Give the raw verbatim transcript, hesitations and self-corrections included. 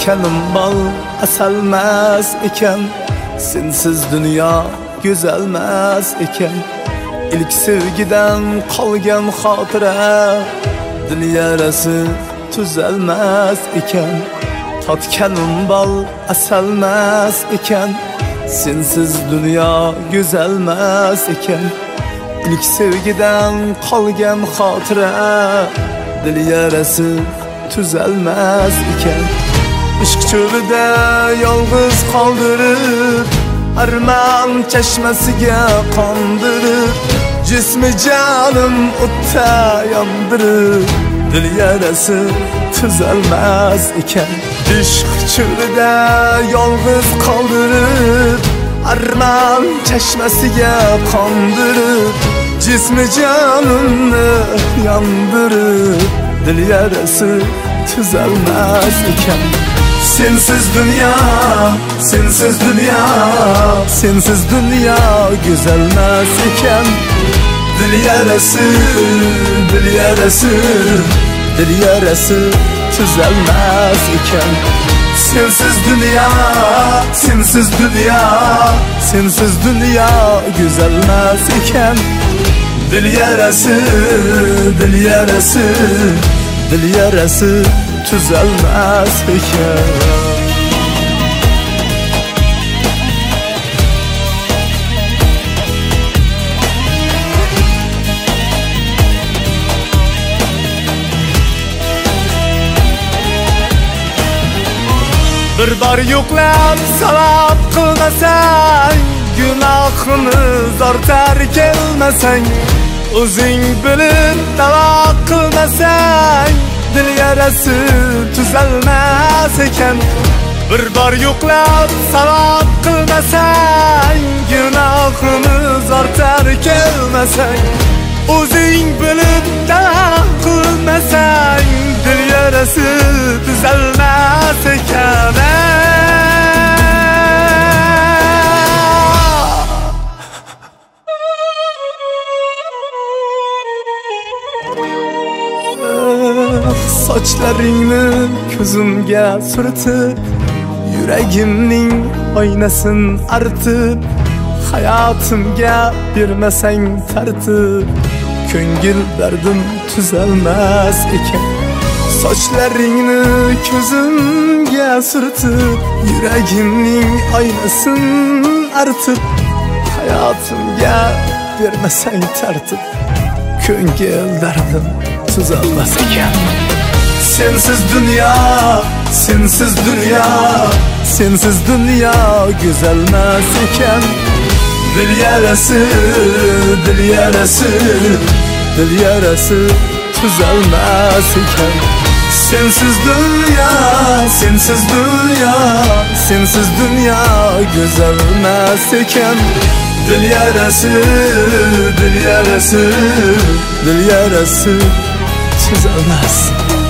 tatganim bal asalmas ekan, sensiz dunyo go'zalmas ekan. İlk sevgiden qolgan xotira, dil yarasi tuzalmas ekan. Tatganim bal asalmas ekan, sensiz dunyo go'zalmas ekan. İlk sevgiden qolgan xotira, dil yarasi tuzalmas ekan. Ishq cho'lida yolg'iz qoldirib, arman chashmasiga qondirib, jismi jonim o'tda yondirib, dil yarasi tuzalmas ekan. Ishq cho'lida yolg'iz qoldirib, arman chashmasiga qondirib, jismi jonimni yondirib, dil yarasi tuzalmas ekan. Sensiz dünya, sensiz dünya, sensiz dünya güzelmez iken. Dil yarası, dil yarası, dil yarası tüzelmez iken. Sensiz dünya, sensiz dünya, sensiz dünya güzelmez iken. Dil yarası, dil yarası, dil yarası tüzelmez iken. Bir bar yo'qlab sabab qilmasang, gunohimiz ortar kelmasang, o'zing bilib davo qilmasang, dil yarasi tuzalmas ekan. Bir bar yo'qlab sabab qilmasang, gunohimiz ortar kelmasang, o'zing bilib davo qilmasang, dil yarasi tuzalmas ekan. Sochlaringni ko'zimga surtib, yuragimning oynasin artib, hayotimga bermasang tartib, ko'ngil dardim tuzalmas ekan. Sochlaringni ko'zimga surtib, yuragimning oynasin artib, hayotimga bermasang tartib, ko'ngil dardim tuzalmas ekan. Sensiz dünya, sensiz dünya, sensiz dünya güzelmez iken. Dil yarası, dil yarası, dil yarası tuzalmaz iken. Sensiz dünya, sensiz dünya, sensiz dünya güzelmez iken. Dil yarası, dil yarası, dil yarası tuzalmaz.